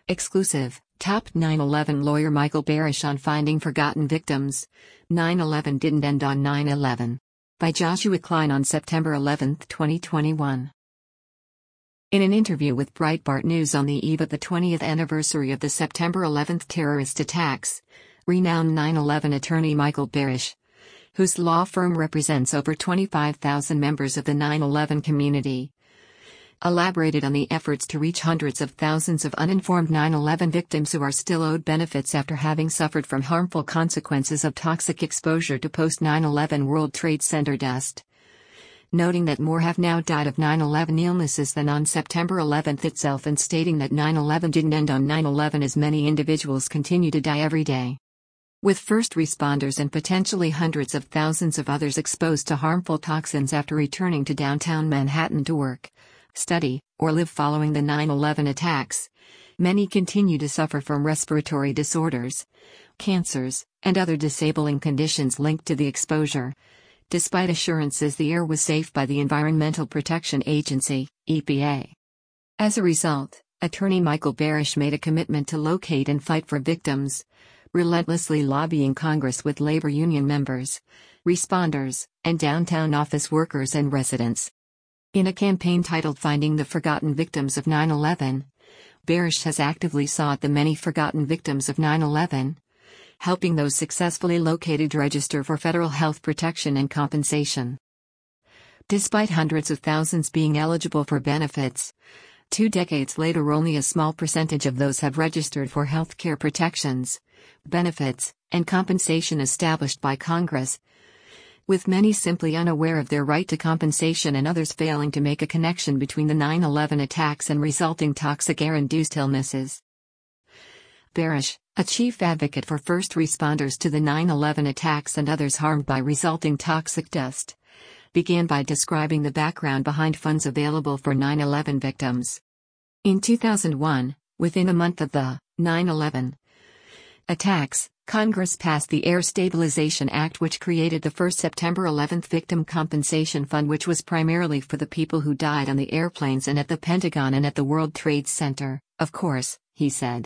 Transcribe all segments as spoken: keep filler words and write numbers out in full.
Exclusive, top nine eleven lawyer Michael Barasch on finding forgotten victims. nine eleven didn't end on nine eleven. By Joshua Klein on September eleventh, twenty twenty-one. In an interview with Breitbart News on the eve of the twentieth anniversary of the September eleventh terrorist attacks, renowned nine eleven attorney Michael Barasch, whose law firm represents over twenty-five thousand members of the nine eleven community, elaborated on the efforts to reach hundreds of thousands of uninformed nine eleven victims who are still owed benefits after having suffered from harmful consequences of toxic exposure to post nine eleven World Trade Center dust. Noting that more have now died of nine eleven illnesses than on September eleventh itself, and stating that nine eleven didn't end on nine eleven as many individuals continue to die every day, with first responders and potentially hundreds of thousands of others exposed to harmful toxins after returning to downtown Manhattan to work, study, or live following the nine eleven attacks. Many continue to suffer from respiratory disorders, cancers, and other disabling conditions linked to the exposure, despite assurances the air was safe by the Environmental Protection Agency, E P A. As a result, attorney Michael Barasch made a commitment to locate and fight for victims, relentlessly lobbying Congress with labor union members, responders, and downtown office workers and residents. In a campaign titled Finding the Forgotten Victims of nine eleven, Barasch has actively sought the many forgotten victims of nine eleven, helping those successfully located register for federal health protection and compensation. Despite hundreds of thousands being eligible for benefits, two decades later only a small percentage of those have registered for health care protections, benefits, and compensation established by Congress, with many simply unaware of their right to compensation and others failing to make a connection between the nine eleven attacks and resulting toxic air-induced illnesses. Barasch, a chief advocate for first responders to the nine eleven attacks and others harmed by resulting toxic dust, began by describing the background behind funds available for nine eleven victims. In two thousand one, within a month of the nine eleven attacks, Congress passed the Air Stabilization Act, which created the first September eleventh Victim Compensation Fund, which was primarily for the people who died on the airplanes and at the Pentagon and at the World Trade Center, of course, he said.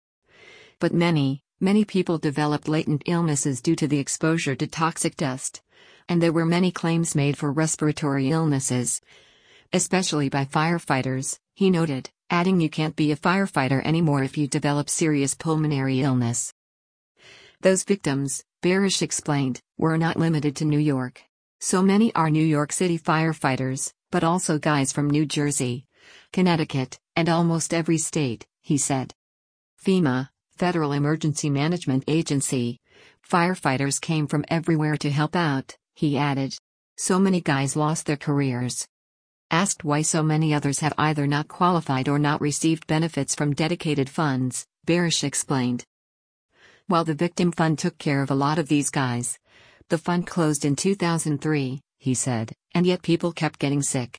But many, many people developed latent illnesses due to the exposure to toxic dust, and there were many claims made for respiratory illnesses, especially by firefighters, he noted, adding you can't be a firefighter anymore if you develop serious pulmonary illness. Those victims, Barasch explained, were not limited to New York. So many are New York City firefighters, but also guys from New Jersey, Connecticut, and almost every state, he said. FEMA, Federal Emergency Management Agency, firefighters came from everywhere to help out, he added. So many guys lost their careers. Asked why so many others have either not qualified or not received benefits from dedicated funds, Barasch explained. While the Victim Fund took care of a lot of these guys, the fund closed in two thousand three, he said, and yet people kept getting sick.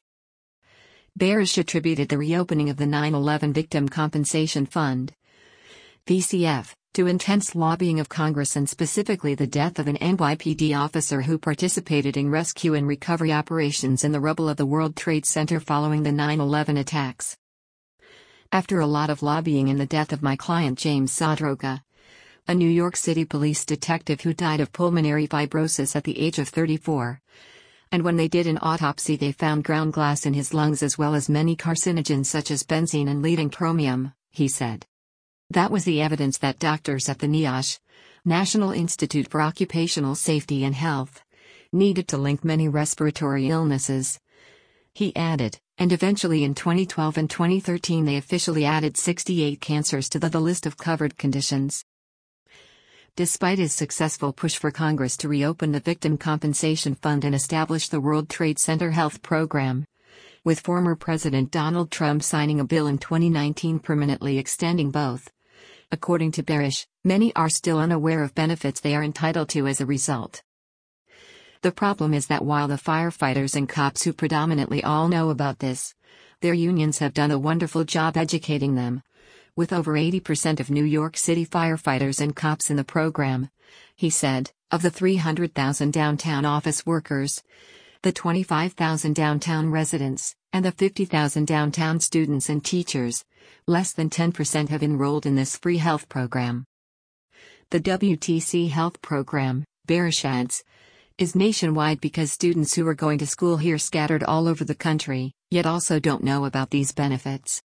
Barasch attributed the reopening of the nine eleven Victim Compensation Fund, V C F, to intense lobbying of Congress and specifically the death of an N Y P D officer who participated in rescue and recovery operations in the rubble of the World Trade Center following the nine eleven attacks. After a lot of lobbying and the death of my client James Zadroga, a New York City police detective who died of pulmonary fibrosis at the age of thirty-four, and when they did an autopsy they found ground glass in his lungs as well as many carcinogens such as benzene and leading chromium, he said. That was the evidence that doctors at the NIOSH, National Institute for Occupational Safety and Health, needed to link many respiratory illnesses, he added, and eventually in twenty twelve and twenty thirteen they officially added sixty-eight cancers to the, the list of covered conditions. Despite his successful push for Congress to reopen the Victim Compensation Fund and establish the World Trade Center Health Program, with former President Donald Trump signing a bill in twenty nineteen permanently extending both, according to Barasch, many are still unaware of benefits they are entitled to as a result. The problem is that while the firefighters and cops who predominantly all know about this, their unions have done a wonderful job educating them, with over eighty percent of New York City firefighters and cops in the program, he said. Of the three hundred thousand downtown office workers, The twenty-five thousand downtown residents, and the fifty thousand downtown students and teachers, less than ten percent have enrolled in this free health program. The W T C Health Program, Barish adds, is nationwide because students who are going to school here scattered all over the country, yet also don't know about these benefits.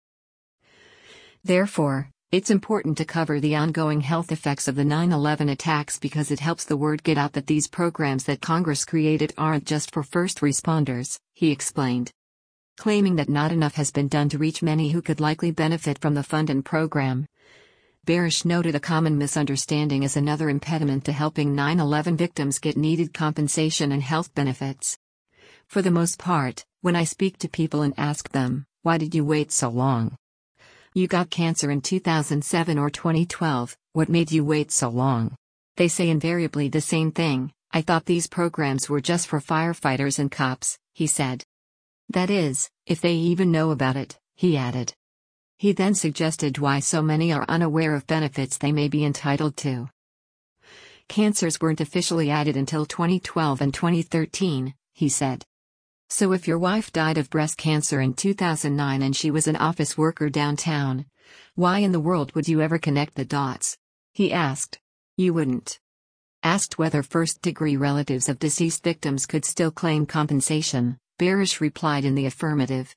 Therefore, it's important to cover the ongoing health effects of the nine eleven attacks because it helps the word get out that these programs that Congress created aren't just for first responders, he explained. Claiming that not enough has been done to reach many who could likely benefit from the fund and program, Barish noted a common misunderstanding as another impediment to helping nine eleven victims get needed compensation and health benefits. For the most part, when I speak to people and ask them, "Why did you wait so long? You got cancer in two thousand seven or twenty twelve, what made you wait so long?" They say invariably the same thing, "I thought these programs were just for firefighters and cops," he said. That is, if they even know about it, he added. He then suggested why so many are unaware of benefits they may be entitled to. Cancers weren't officially added until twenty twelve and twenty thirteen, he said. So if your wife died of breast cancer in two thousand nine and she was an office worker downtown, why in the world would you ever connect the dots? He asked. You wouldn't. Asked whether first-degree relatives of deceased victims could still claim compensation, Barish replied in the affirmative.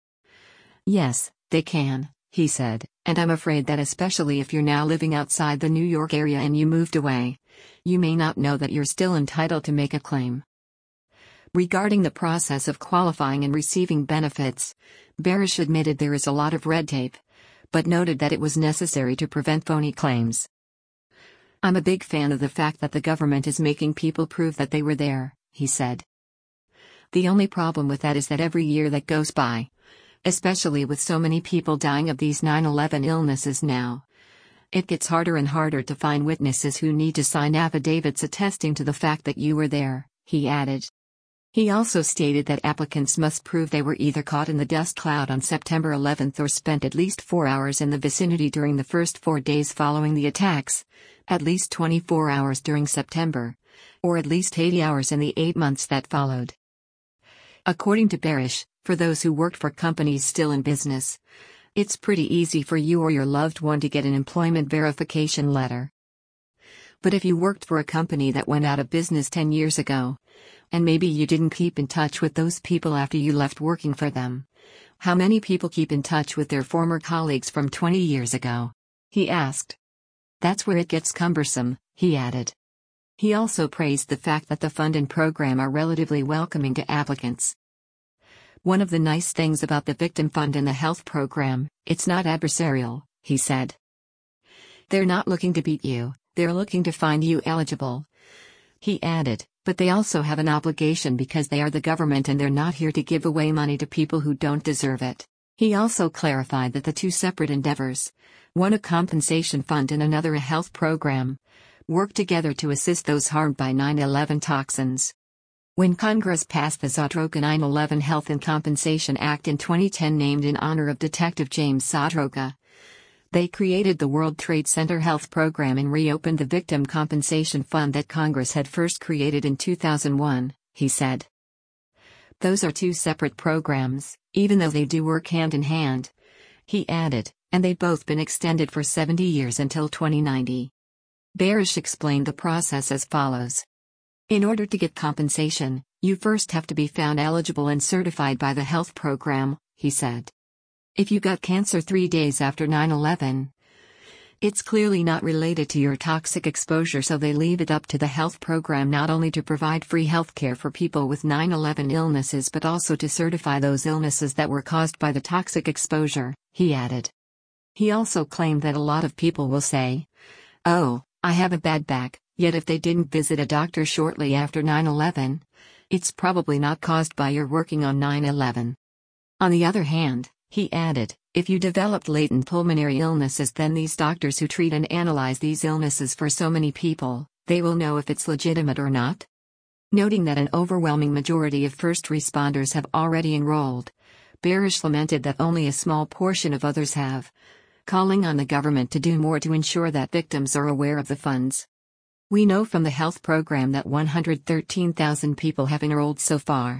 Yes, they can, he said, and I'm afraid that especially if you're now living outside the New York area and you moved away, you may not know that you're still entitled to make a claim. Regarding the process of qualifying and receiving benefits, Barish admitted there is a lot of red tape, but noted that it was necessary to prevent phony claims. I'm a big fan of the fact that the government is making people prove that they were there, he said. The only problem with that is that every year that goes by, especially with so many people dying of these nine eleven illnesses now, it gets harder and harder to find witnesses who need to sign affidavits attesting to the fact that you were there, he added. He also stated that applicants must prove they were either caught in the dust cloud on September eleventh or spent at least four hours in the vicinity during the first four days following the attacks, at least twenty-four hours during September, or at least eighty hours in the eight months that followed. According to Barish, for those who worked for companies still in business, it's pretty easy for you or your loved one to get an employment verification letter. But if you worked for a company that went out of business ten years ago, and maybe you didn't keep in touch with those people after you left working for them, how many people keep in touch with their former colleagues from twenty years ago? He asked. That's where it gets cumbersome, he added. He also praised the fact that the fund and program are relatively welcoming to applicants. One of the nice things about the Victim Fund and the health program, it's not adversarial, he said. They're not looking to beat you, they're looking to find you eligible. He added, but they also have an obligation because they are the government and they're not here to give away money to people who don't deserve it. He also clarified that the two separate endeavors, one a compensation fund and another a health program, work together to assist those harmed by nine eleven toxins. When Congress passed the Zadroga nine eleven Health and Compensation Act in twenty ten named in honor of Detective James Zadroga, they created the World Trade Center Health Program and reopened the Victim Compensation Fund that Congress had first created in two thousand one, he said. Those are two separate programs, even though they do work hand in hand, he added, and they've both been extended for seventy years until twenty ninety. Barish explained the process as follows. In order to get compensation, you first have to be found eligible and certified by the health program, he said. If you got cancer three days after nine eleven, it's clearly not related to your toxic exposure, so they leave it up to the health program not only to provide free health care for people with nine eleven illnesses but also to certify those illnesses that were caused by the toxic exposure, he added. He also claimed that a lot of people will say, oh, I have a bad back, yet if they didn't visit a doctor shortly after nine eleven, it's probably not caused by your working on nine eleven. On the other hand, he added, if you developed latent pulmonary illnesses, then these doctors who treat and analyze these illnesses for so many people, they will know if it's legitimate or not. Noting that an overwhelming majority of first responders have already enrolled, Barish lamented that only a small portion of others have, calling on the government to do more to ensure that victims are aware of the funds. We know from the health program that one hundred thirteen thousand people have enrolled so far,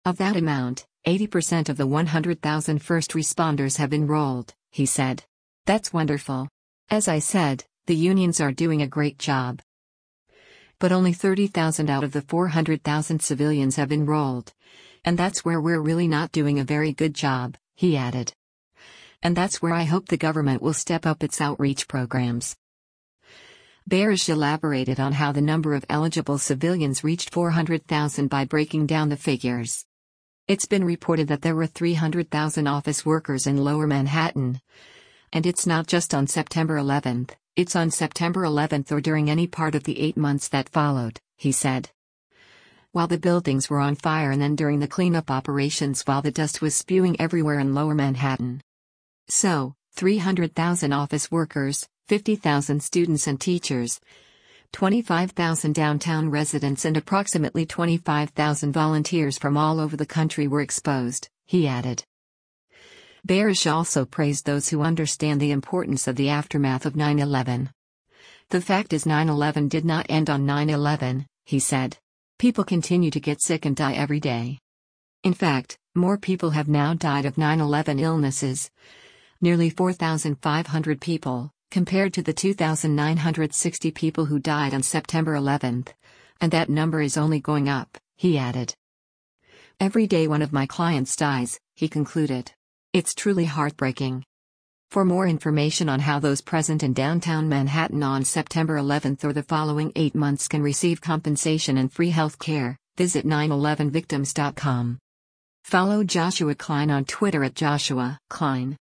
Of that amount, eighty percent of the one hundred thousand first responders have enrolled, he said. That's wonderful. As I said, the unions are doing a great job. But only thirty thousand out of the four hundred thousand civilians have enrolled. And that's where we're really not doing a very good job, he added. And that's where I hope the government will step up its outreach programs. Barish elaborated on how the number of eligible civilians reached four hundred thousand by breaking down the figures. It's been reported that there were three hundred thousand office workers in Lower Manhattan. And it's not just on September eleventh, it's on September eleventh or during any part of the eight months that followed, he said. While the buildings were on fire and then during the cleanup operations while the dust was spewing everywhere in Lower Manhattan. So, three hundred thousand office workers, fifty thousand students and teachers, twenty-five thousand downtown residents and approximately twenty-five thousand volunteers from all over the country were exposed, he added. Barish also praised those who understand the importance of the aftermath of nine eleven. The fact is nine eleven did not end on nine eleven, he said. People continue to get sick and die every day. In fact, more people have now died of nine eleven illnesses. Nearly four thousand five hundred people, compared to the two thousand nine hundred sixty people who died on September eleventh. And that number is only going up, he added. Every day one of my clients dies, he concluded. It's truly heartbreaking. For more information on how those present in downtown Manhattan on September eleventh or the following eight months can receive compensation and free health care, visit nine eleven victims dot com. Follow Joshua Klein on Twitter at Joshua Klein.